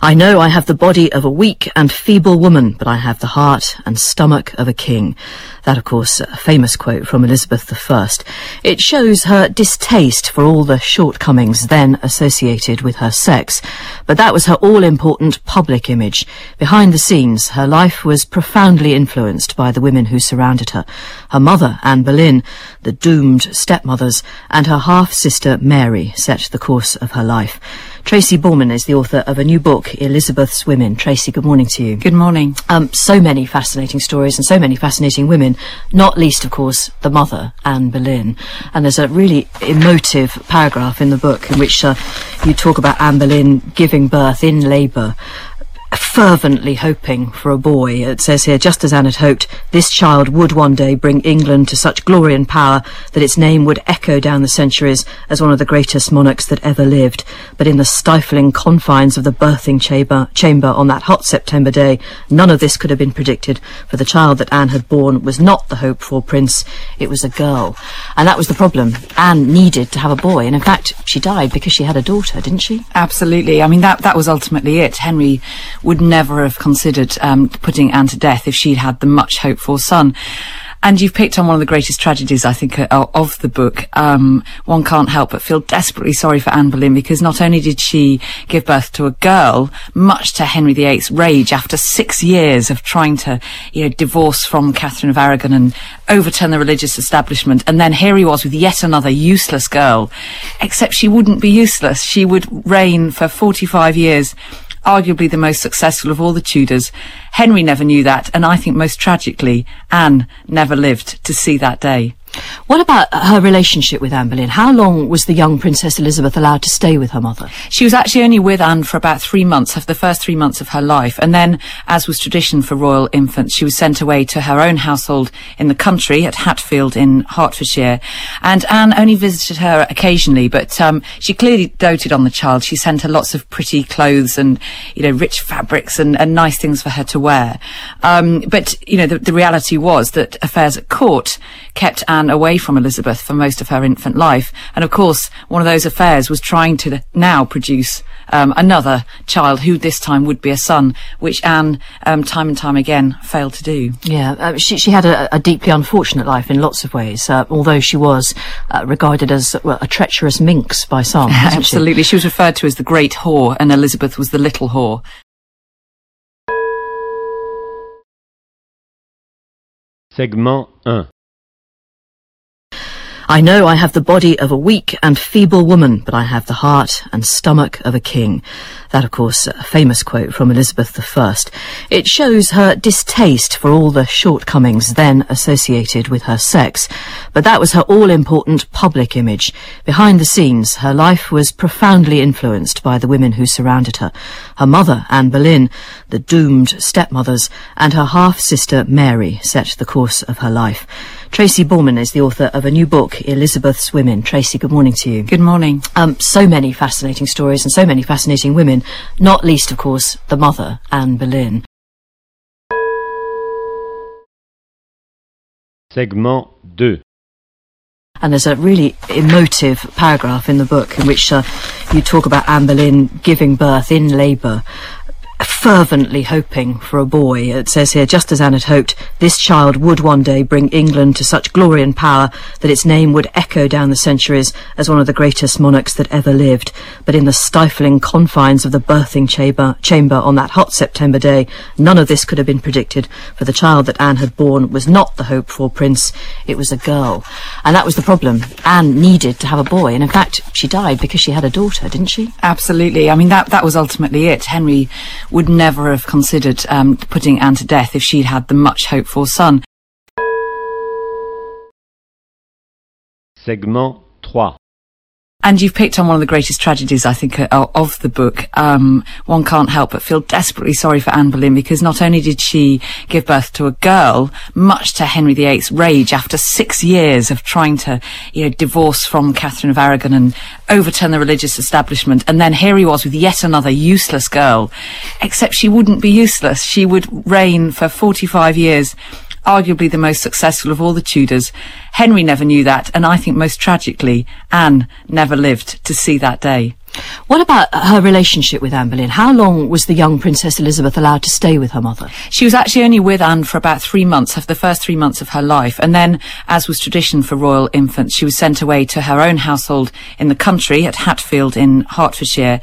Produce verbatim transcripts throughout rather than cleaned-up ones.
I know I have the body of a weak and feeble woman, but I have the heart and stomach of a king. That, of course, a famous quote from Elizabeth the First. It shows her distaste for all the shortcomings then associated with her sex. But that was her all-important public image. Behind the scenes, her life was profoundly influenced by the women who surrounded her. Her mother, Anne Boleyn, the doomed stepmothers, and her half-sister, Mary, set the course of her life. Tracy Borman is the author of a new book, Elizabeth's Women. Tracy, good morning to you. Good morning. Um, so many fascinating stories and so many fascinating women, not least, of course, the mother, Anne Boleyn. And there's a really emotive paragraph in the book in which uh, you talk about Anne Boleyn giving birth in labour, fervently hoping for a boy. It says here, just as Anne had hoped, this child would one day bring England to such glory and power that its name would echo down the centuries as one of the greatest monarchs that ever lived. But in the stifling confines of the birthing chamber, chamber on that hot September day, none of this could have been predicted, for the child that Anne had born was not the hoped-for prince, it was a girl. And that was the problem. Anne needed to have a boy, and in fact, she died because she had a daughter, didn't she? Absolutely. I mean, that, that was ultimately it. Henry would never have considered um, putting Anne to death if she'd had the much hoped-for son. And you've picked on one of the greatest tragedies, I think, uh, of the book. Um, one can't help but feel desperately sorry for Anne Boleyn, because not only did she give birth to a girl, much to Henry the Eighth's rage, after six years of trying to, you know, divorce from Catherine of Aragon and overturn the religious establishment, and then here he was with yet another useless girl. Except she wouldn't be useless. She would reign for forty-five years, arguably the most successful of all the Tudors. Henry never knew that, and I think most tragically, Anne never lived to see that day. What about her relationship with Anne Boleyn? How long was the young Princess Elizabeth allowed to stay with her mother? She was actually only with Anne for about three months, of the first three months of her life, and then, as was tradition for royal infants, she was sent away to her own household in the country at Hatfield in Hertfordshire. And Anne only visited her occasionally, but um, she clearly doted on the child. She sent her lots of pretty clothes and, you know, rich fabrics and, and nice things for her to wear. Um, but, you know, the, the reality was that affairs at court kept Anne away from Elizabeth for most of her infant life, and of course one of those affairs was trying to now produce um, another child who this time would be a son, which Anne um, time and time again failed to do. Yeah, uh, she, she had a, a deeply unfortunate life in lots of ways, uh, although she was uh, regarded as well, a treacherous minx by some. Absolutely, she? she was referred to as the great whore, and Elizabeth was the little whore. Segment one. I know I have the body of a weak and feeble woman, but I have the heart and stomach of a king. That, of course, a famous quote from Elizabeth the First. It shows her distaste for all the shortcomings then associated with her sex. But that was her all-important public image. Behind the scenes, her life was profoundly influenced by the women who surrounded her. Her mother, Anne Boleyn, the doomed stepmothers, and her half-sister, Mary, set the course of her life. Tracy Borman is the author of a new book, Elizabeth's Women. Tracy, good morning to you. Good morning. Um, so many fascinating stories and so many fascinating women, not least, of course, the mother, Anne Boleyn. Segment two. And there's a really emotive paragraph in the book in which uh, you talk about Anne Boleyn giving birth in labour, fervently hoping for a boy. It says here, just as Anne had hoped, this child would one day bring England to such glory and power that its name would echo down the centuries as one of the greatest monarchs that ever lived. But in the stifling confines of the birthing chamber, chamber on that hot September day, none of this could have been predicted, for the child that Anne had born was not the hoped-for prince, it was a girl. And that was the problem. Anne needed to have a boy, and in fact, she died because she had a daughter, didn't she? Absolutely. I mean, that, that was ultimately it. Henry would never have considered um, putting Anne to death if she'd had the much hoped-for son. Segment three. And you've picked on one of the greatest tragedies, I think, uh, of the book. Um, one can't help but feel desperately sorry for Anne Boleyn, because not only did she give birth to a girl, much to Henry the Eighth's rage, after six years of trying to, you know, divorce from Catherine of Aragon and overturn the religious establishment, and then here he was with yet another useless girl. Except she wouldn't be useless. She would reign for forty-five years, arguably the most successful of all the Tudors. Henry never knew that, and I think most tragically, Anne never lived to see that day. What about her relationship with Anne Boleyn? How long was the young Princess Elizabeth allowed to stay with her mother? She was actually only with Anne for about three months, of the first three months of her life, and then, as was tradition for royal infants, she was sent away to her own household in the country at Hatfield in Hertfordshire.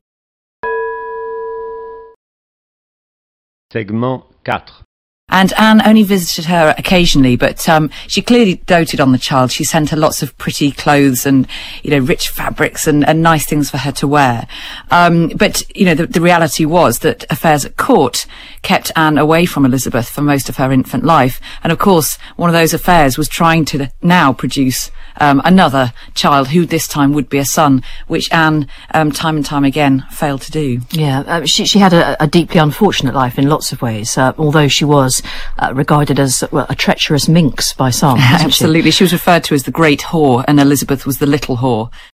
Segment four. And Anne only visited her occasionally, but um, she clearly doted on the child. She sent her lots of pretty clothes and, you know, rich fabrics and, and nice things for her to wear. Um, but, you know, the, the reality was that affairs at court kept Anne away from Elizabeth for most of her infant life. And, of course, one of those affairs was trying to now produce um, another child who this time would be a son, which Anne, um, time and time again, failed to do. Yeah, uh, she, she had a, a deeply unfortunate life in lots of ways, uh, although she was Uh, regarded as well, a treacherous minx by some. Absolutely. She? she was referred to as the great whore, and Elizabeth was the little whore.